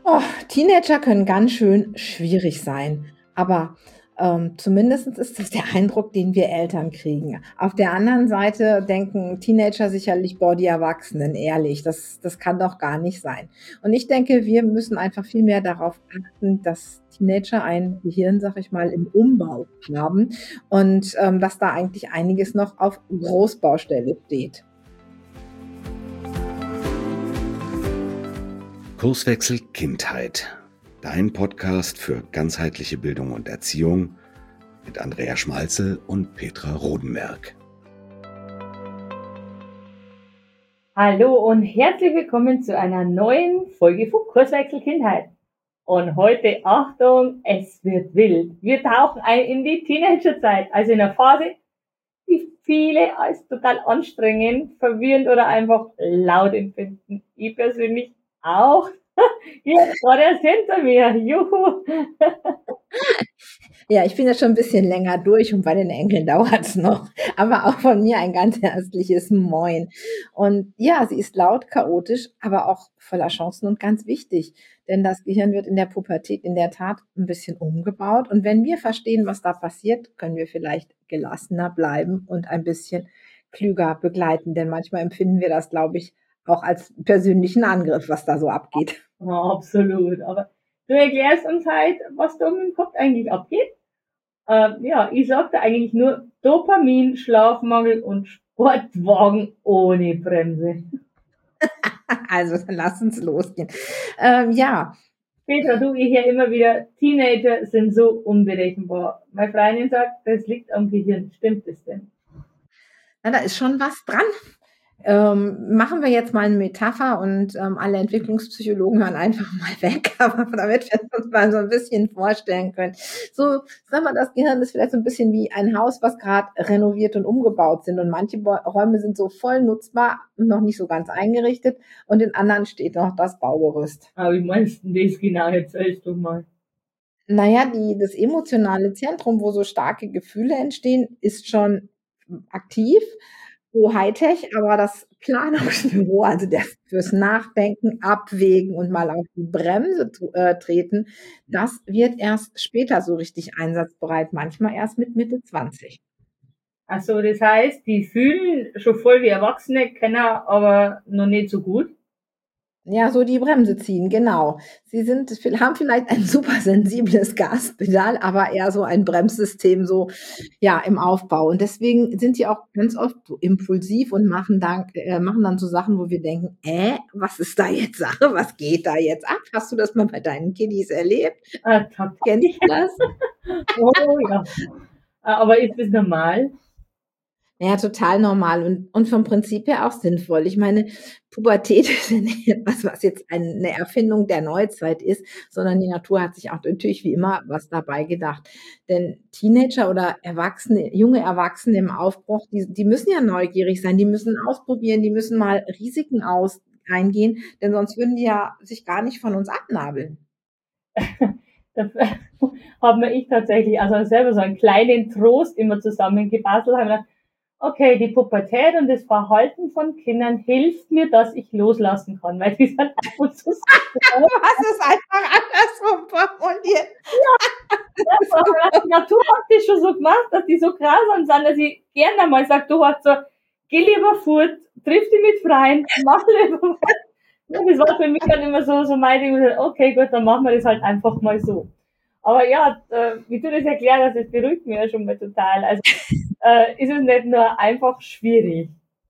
Oh, Teenager können ganz schön schwierig sein, aber, zumindest ist das der Eindruck, den wir Eltern kriegen. Auf der anderen Seite denken Teenager sicherlich: „Boah, die Erwachsenen, ehrlich, das kann doch gar nicht sein.“ Und ich denke, wir müssen einfach viel mehr darauf achten, dass Teenager ein Gehirn, sage ich mal, im Umbau haben und, dass da eigentlich einiges noch auf Großbaustelle steht. Kurswechsel Kindheit. Dein Podcast für ganzheitliche Bildung und Erziehung mit Andrea Schmalzel und Petra Rodenberg. Hallo und herzlich willkommen zu einer neuen Folge von Kurswechsel Kindheit. Und heute, Achtung, es wird wild. Wir tauchen ein in die Teenagerzeit, also in einer Phase, die viele als total anstrengend, verwirrend oder einfach laut empfinden. Ich persönlich auch. Hier war der hinter mir. Juhu. Ja, ich bin ja schon ein bisschen länger durch und bei den Enkeln dauert's noch. Aber auch von mir ein ganz herzliches Moin. Und ja, sie ist laut, chaotisch, aber auch voller Chancen und ganz wichtig, denn das Gehirn wird in der Pubertät in der Tat ein bisschen umgebaut. Und wenn wir verstehen, was da passiert, können wir vielleicht gelassener bleiben und ein bisschen klüger begleiten. Denn manchmal empfinden wir das, glaube ich, auch als persönlichen Angriff, was da so abgeht. Ja, absolut. Aber du erklärst uns halt, was da im Kopf eigentlich abgeht. Ja, ich sagte eigentlich nur Dopamin, Schlafmangel und Sportwagen ohne Bremse. Also, dann lass uns losgehen. Ja, Petra, du, ich höre immer wieder, Teenager sind so unberechenbar. Meine Freundin sagt, das liegt am Gehirn. Stimmt das denn? na, da ist schon was dran. Machen wir jetzt mal eine Metapher und alle Entwicklungspsychologen hören einfach mal weg, aber damit wir uns mal so ein bisschen vorstellen können. So, sagen wir, das Gehirn ist vielleicht so ein bisschen wie ein Haus, was gerade renoviert und umgebaut sind und manche Räume sind so voll nutzbar und noch nicht so ganz eingerichtet und in anderen steht noch das Baugerüst. Aber wie meinst du denn das genau? Erzählst du mal. Na ja, das emotionale Zentrum, wo so starke Gefühle entstehen, ist schon aktiv, so Hightech, aber das Planungsbüro, also das fürs Nachdenken, Abwägen und mal auf die Bremse treten, das wird erst später so richtig einsatzbereit, manchmal erst mit Mitte 20. Ach so, das heißt, die fühlen schon voll wie Erwachsene, kennen aber noch nicht so gut. Ja, so die Bremse ziehen, genau. Sie haben vielleicht ein super sensibles Gaspedal, aber eher so ein Bremssystem so, ja, im Aufbau. Und deswegen sind die auch ganz oft so impulsiv und machen dann so Sachen, wo wir denken: was ist da jetzt Sache? Was geht da jetzt ab? Hast du das mal bei deinen Kiddies erlebt? Kennst Tatsächlich. du das? Oh ja. Aber ist das normal? Ja, total normal und vom Prinzip her auch sinnvoll. Ich meine, Pubertät ist ja nicht etwas, was jetzt eine Erfindung der Neuzeit ist, sondern die Natur hat sich auch natürlich wie immer was dabei gedacht. Denn Teenager oder Erwachsene junge Erwachsene im Aufbruch, die müssen ja neugierig sein, die müssen ausprobieren, die müssen mal Risiken eingehen, denn sonst würden die ja sich gar nicht von uns abnabeln. Da hat mir ich tatsächlich also selber so einen kleinen Trost immer zusammengebastelt, habe gedacht, okay, die Pubertät und das Verhalten von Kindern hilft mir, dass ich loslassen kann, weil die sind ab und zu so Du hast es einfach andersrum formuliert. ja, aber die Natur hat das schon so gemacht, dass die so grausam sind, dass ich gerne einmal sage, du hast so, geh lieber fort, triff dich mit Freien, mach lieber was. Ja, das war für mich dann immer so mein Ding, okay, gut, dann machen wir das halt einfach mal so. Aber ja, wie du das erklärt hast, das beruhigt mich ja schon mal total. Also ist es nicht nur einfach schwierig.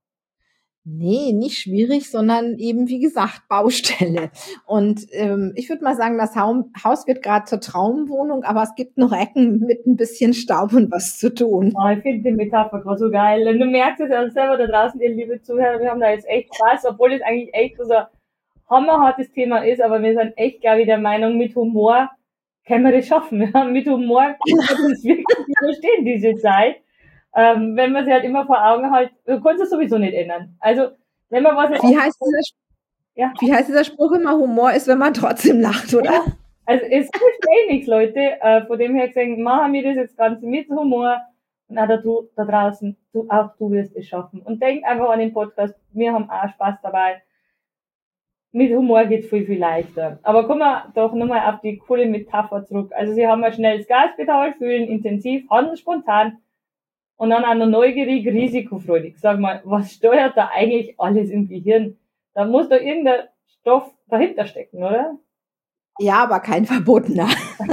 Ne, nicht schwierig, sondern eben, wie gesagt, Baustelle. Und, ich würde mal sagen, das Haus wird grad zur Traumwohnung, aber es gibt noch Ecken mit 'n bisschen Staub und was zu tun. Oh, ich finde die Metapher gerade so geil. Und du merkst es ja selber da draußen, ihr liebe Zuhörer, wir haben da jetzt echt Spaß, obwohl es eigentlich echt so ein hammerhartes Thema ist, aber wir sind echt, glaube ich, der Meinung, mit Humor können wir das schaffen. Ja? Mit Humor können wir uns wirklich überstehen, diese Zeit. Wenn man sich halt immer vor Augen hält, du kannst es sowieso nicht ändern. Also, wenn man was, Wie heißt dieser ja, wie heißt dieser Spruch immer? Humor ist, wenn man trotzdem lacht, oder? ja, also es hilft eh nichts, Leute. Von dem her gesehen, machen wir das jetzt Ganze mit Humor. Und auch du da draußen, auch du wirst es schaffen. Und denk einfach an den Podcast. Wir haben auch Spaß dabei. mit Humor geht viel, viel leichter. Aber kommen wir doch nochmal auf die coole Metapher zurück. Also Sie haben ein schnelles Gaspedal, fühlen intensiv, handeln spontan und dann auch noch neugierig, risikofreudig. Sag mal, was steuert da eigentlich alles im Gehirn? Da muss doch irgendein Stoff dahinter stecken, oder? Ja, aber kein verbotener.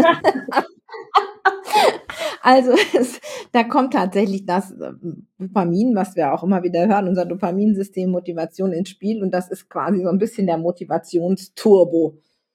Also da kommt tatsächlich das Dopamin, was wir auch immer wieder hören, unser Dopaminsystem Motivation ins Spiel, und das ist quasi so ein bisschen der Motivationsturbo.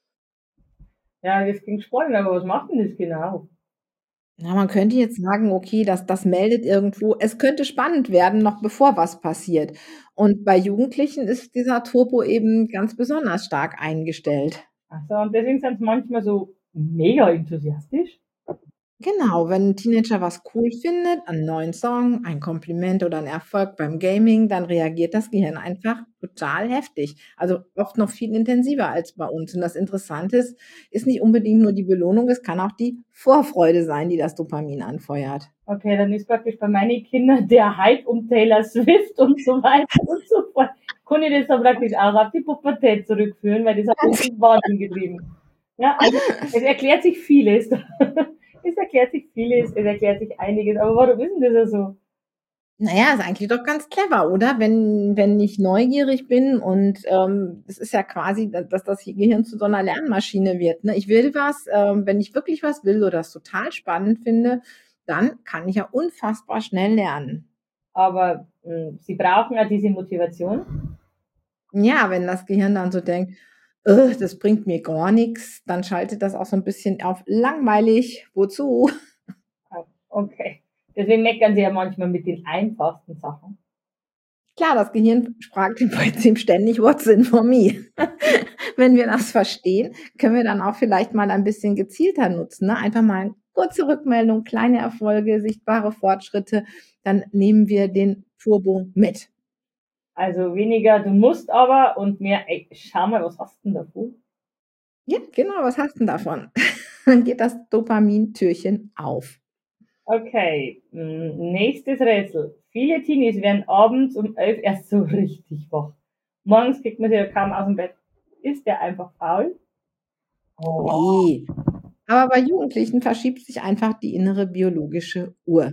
Ja, das klingt spannend, aber was macht denn das genau? Ja, man könnte jetzt sagen, okay, das meldet irgendwo, es könnte spannend werden, noch bevor was passiert. Und bei Jugendlichen ist dieser Turbo eben ganz besonders stark eingestellt. Achso, und deswegen sind sie manchmal so mega enthusiastisch. Genau, wenn ein Teenager was cool findet, einen neuen Song, ein Kompliment oder einen Erfolg beim Gaming, dann reagiert das Gehirn einfach total heftig. Also oft noch viel intensiver als bei uns. Und das Interessante ist nicht unbedingt nur die Belohnung, es kann auch die Vorfreude sein, die das Dopamin anfeuert. Okay, dann ist praktisch bei meinen Kindern der Hype um Taylor Swift und so weiter und so fort. Kann ich das dann praktisch auch auf die Pubertät zurückführen, weil das hat mich in den Wahnsinn getrieben. Ja, also es erklärt sich vieles. Es erklärt sich vieles, es erklärt sich einiges. Aber warum ist denn das so? Naja, ist eigentlich doch ganz clever, oder? Wenn ich neugierig bin und es ist ja quasi, dass das Gehirn zu so einer Lernmaschine wird. Ne? Ich will was, wenn ich wirklich was will oder das total spannend finde, dann kann ich ja unfassbar schnell lernen. Aber sie brauchen ja diese Motivation. Ja, wenn das Gehirn dann so denkt, das bringt mir gar nichts, dann schaltet das auch so ein bisschen auf langweilig, wozu? Okay. Deswegen meckern sie ja manchmal mit den einfachsten Sachen. Klar, das Gehirn fragt im Prinzip ständig, what's in for me? Wenn wir das verstehen, können wir dann auch vielleicht mal ein bisschen gezielter nutzen. Ne? Einfach mal eine kurze Rückmeldung, kleine Erfolge, sichtbare Fortschritte, dann nehmen wir den Turbo mit. Also weniger, du musst aber und mehr, ey, schau mal, was hast du denn davon? Ja, genau, was hast du denn davon? Dann geht das Dopamintürchen auf. Okay, nächstes Rätsel. Viele Teenies werden abends um 11 erst so richtig wach. Morgens kriegt man sie ja kaum aus dem Bett. Ist der einfach faul? Nee. Aber bei Jugendlichen verschiebt sich einfach die innere biologische Uhr.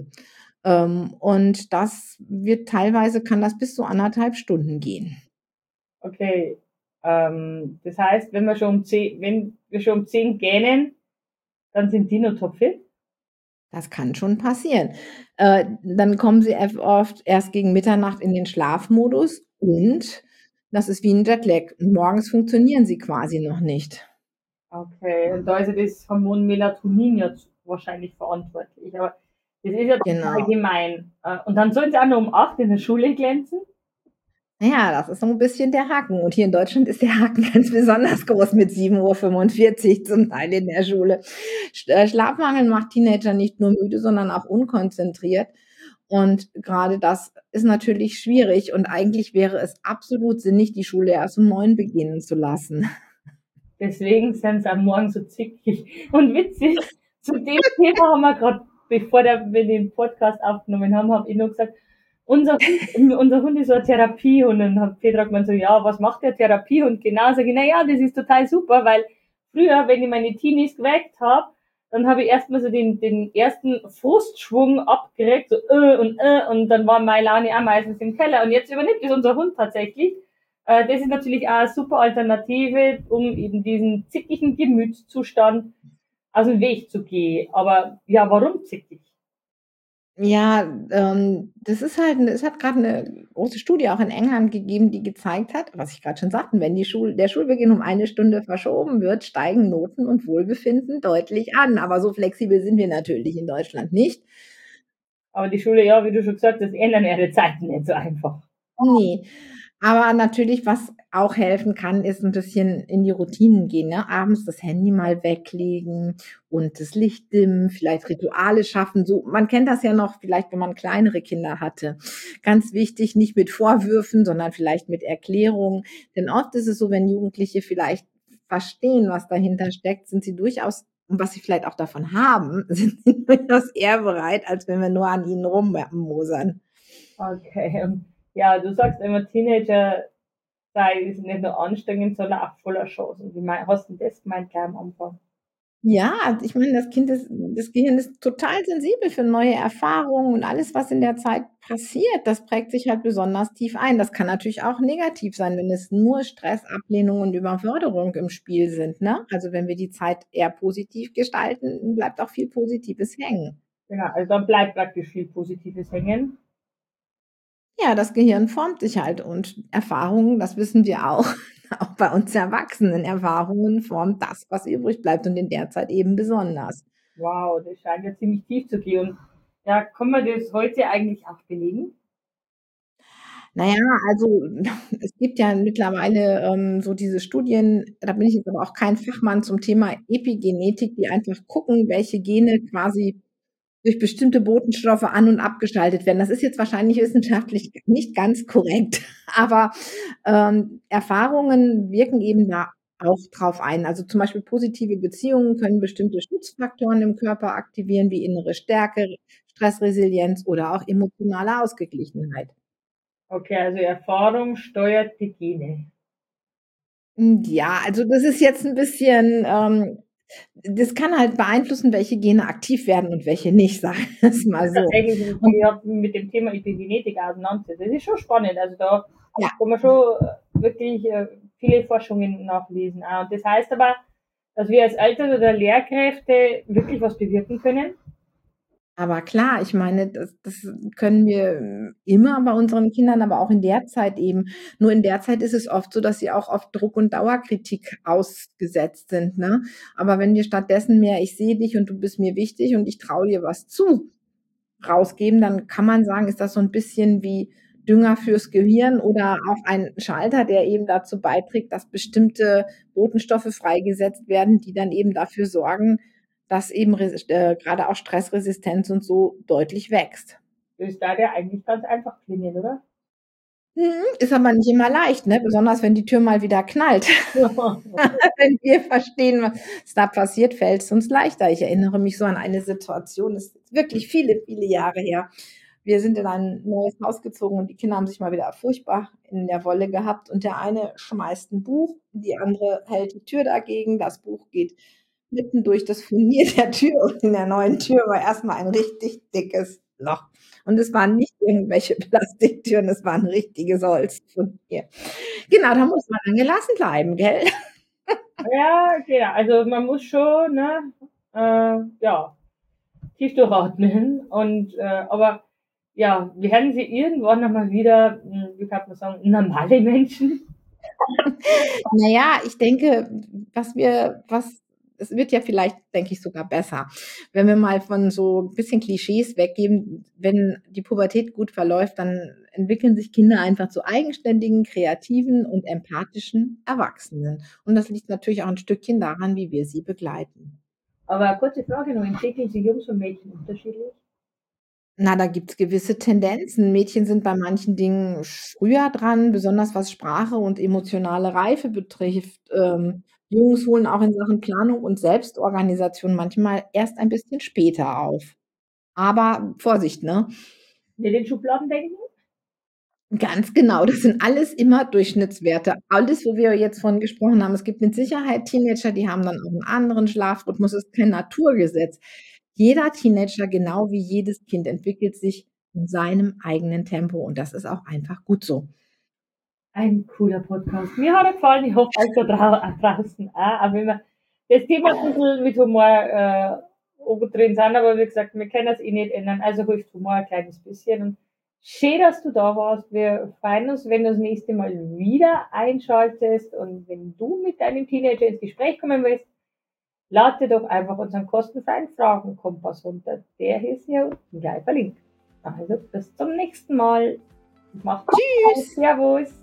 Und das wird teilweise, kann das bis zu 1,5 Stunden gehen. Okay, das heißt, wenn wir schon um 10 gähnen, dann sind die noch topfit? Das kann schon passieren. Dann kommen sie oft erst gegen Mitternacht in den Schlafmodus, und das ist wie 'n Jetlag. Morgens funktionieren sie quasi noch nicht. Okay, und da ist ja das Hormon Melatonin ja wahrscheinlich verantwortlich. Aber das ist ja total Genau. gemein. Und dann sollen sie auch noch um 8 in der Schule glänzen? Ja, das ist so 'n bisschen der Haken. Und hier in Deutschland ist der Haken ganz besonders groß mit 7:45 zum Teil in der Schule. Schlafmangel macht Teenager nicht nur müde, sondern auch unkonzentriert. Und grade das ist natürlich schwierig, und eigentlich wäre es absolut sinnig, die Schule erst um 9 beginnen zu lassen. Deswegen sind sie am Morgen so zickig. Und witzig, zu dem Thema haben wir gerade, bevor wir den Podcast aufgenommen haben, habe ich noch gesagt, unser Hund ist so eine Therapiehund. Und dann hat Petra gemeint so, ja, was macht der Therapiehund genau? Sag ich, na ja, das ist total super, weil früher, wenn ich meine Teenies geweckt habe, dann habe ich erstmal so den ersten Frustschwung abgeregt, so und dann war meine Laune auch meistens im Keller. Und jetzt übernimmt es unser Hund tatsächlich. Das ist natürlich auch eine super Alternative, um eben diesen zickigen Gemütszustand aus dem Weg zu gehen. Aber ja, warum zickig? Ja, das ist halt, es hat gerade eine große Studie auch in England gegeben, die gezeigt hat, was ich gerade schon sagte, wenn der Schulbeginn um 1 Stunde verschoben wird, steigen Noten und Wohlbefinden deutlich an. Aber so flexibel sind wir natürlich in Deutschland nicht. Aber die Schule, ja, wie du schon gesagt hast, ändern ihre Zeiten nicht so einfach. Ne. Aber natürlich, was auch helfen kann, ist 'n bisschen in die Routinen gehen, ne? Abends das Handy mal weglegen und das Licht dimmen, vielleicht Rituale schaffen. So, man kennt das ja noch vielleicht, wenn man kleinere Kinder hatte. Ganz wichtig, nicht mit Vorwürfen, sondern vielleicht mit Erklärungen. Denn oft ist es so, wenn Jugendliche vielleicht verstehen, was dahinter steckt, sind sie durchaus, und was sie vielleicht auch davon haben, sind sie durchaus eher bereit, als wenn wir nur an ihnen rummosern. Okay. Ja, du sagst immer Teenager, ist nicht nur anstrengend, sondern auch voller Chancen. Wie hast du das gemeint gleich am Anfang? Ja, ich meine, das Gehirn ist total sensibel für neue Erfahrungen und alles, was in der Zeit passiert, das prägt sich halt besonders tief ein. Das kann natürlich auch negativ sein, wenn es nur Stress, Ablehnung und Überforderung im Spiel sind, ne? Also, wenn wir die Zeit eher positiv gestalten, bleibt auch viel Positives hängen. Genau, also dann bleibt praktisch viel Positives hängen. Ja, das Gehirn formt sich halt und Erfahrungen, das wissen wir auch, auch bei uns Erwachsenen, Erfahrungen formt das, was übrig bleibt und in der Zeit eben besonders. Wow, das scheint ja ziemlich tief zu gehen. Und ja, kann man das heute eigentlich auch belegen? Na ja, also, es gibt ja mittlerweile, so diese Studien, da bin ich jetzt aber auch kein Fachmann zum Thema Epigenetik, die einfach gucken, welche Gene quasi durch bestimmte Botenstoffe an und abgeschaltet werden. Das ist jetzt wahrscheinlich wissenschaftlich nicht ganz korrekt, aber, Erfahrungen wirken eben da auch drauf ein. Also, zum Beispiel positive Beziehungen können bestimmte Schutzfaktoren im Körper aktivieren, wie innere Stärke, Stressresilienz oder auch emotionale Ausgeglichenheit. Okay, also Erfahrung steuert die Gene. Ja, also das ist jetzt 'n bisschen, das kann halt beeinflussen, welche Gene aktiv werden und welche nicht, sagen wir's mal so. Tatsächlich, Und ich habe mit dem Thema Epigenetik auseinandergesetzt. Das ist schon spannend. Also da ja, kann man schon wirklich viele Forschungen nachlesen. Und das heißt aber, dass wir als Eltern oder Lehrkräfte wirklich was bewirken können. aber klar, ich meine, das können wir immer bei unseren Kindern, aber auch in der Zeit eben. Nur in der Zeit ist es oft so, dass sie auch oft Druck und Dauerkritik ausgesetzt sind, ne? Aber wenn wir stattdessen mehr „Ich sehe dich und du bist mir wichtig und ich traue dir was zu“ rausgeben, dann kann man sagen, ist das so 'n bisschen wie Dünger fürs Gehirn oder auch ein Schalter, der eben dazu beiträgt, dass bestimmte Botenstoffe freigesetzt werden, die dann eben dafür sorgen, dass eben grade auch Stressresistenz und so deutlich wächst. Das darf ja eigentlich ganz einfach klingen, oder? Ist aber nicht immer leicht, ne? Besonders wenn die Tür mal wieder knallt. Wenn wir verstehen, was da passiert, fällt's uns leichter. Ich erinnere mich so an eine Situation, das ist wirklich viele, viele Jahre her. Wir sind in ein neues Haus gezogen und die Kinder haben sich mal wieder furchtbar in der Wolle gehabt und der eine schmeißt 'n Buch, die andere hält die Tür dagegen. Das Buch geht mitten durch das Furnier der Tür und in der neuen Tür war erst mal ein richtig dickes Loch. Und es waren nicht irgendwelche Plastiktüren, es war 'n richtiges Holzfurnier. Genau, da muss man dann gelassen bleiben, gell? Ja, genau. Also man muss schon, ne, ja, tief durchatmen und aber ja, werden sie irgendwann nochmal wieder, wie kann man sagen, normale Menschen? Na ja, ich denke, es wird ja vielleicht, denke ich, sogar besser, wenn wir mal von so 'n bisschen Klischees weggehen. Wenn die Pubertät gut verläuft, dann entwickeln sich Kinder einfach zu eigenständigen, kreativen und empathischen Erwachsenen. Und das liegt natürlich auch 'n Stückchen daran, wie wir sie begleiten. Aber kurze Frage noch, entwickeln sich Jungs und Mädchen unterschiedlich? Na, da gibt's gewisse Tendenzen. Mädchen sind bei manchen Dingen früher dran, besonders was Sprache und emotionale Reife betrifft. Jungs holen auch in Sachen Planung und Selbstorganisation manchmal erst ein bisschen später auf. Aber Vorsicht, ne? Nicht in Schubladen denken? Ganz genau, das sind alles immer Durchschnittswerte. Alles, wo wir jetzt von gesprochen haben. Es gibt mit Sicherheit Teenager, die haben dann auch 'n anderen Schlafrhythmus. Ist kein Naturgesetz. Jeder Teenager, genau wie jedes Kind, entwickelt sich in seinem eigenen Tempo und das ist auch einfach gut so. Ein cooler Podcast. Mir hat er gefallen, ich hoffe euch da draußen auch. Aber wenn wir das Thema ein bisschen mit Humor oben drin sind, aber wie gesagt, wir können es eh nicht ändern, also hilft Humor ein kleines bisschen. Und schön, dass du da warst. Wir freuen uns, wenn du das nächste Mal wieder einschaltest und wenn du mit deinem Teenager ins Gespräch kommen willst, lad dir doch einfach unseren kostenfreien Fragenkompass runter. Der ist ja unten gleich verlinkt. Also bis zum nächsten Mal. Macht's gut. Tschüss. Servus.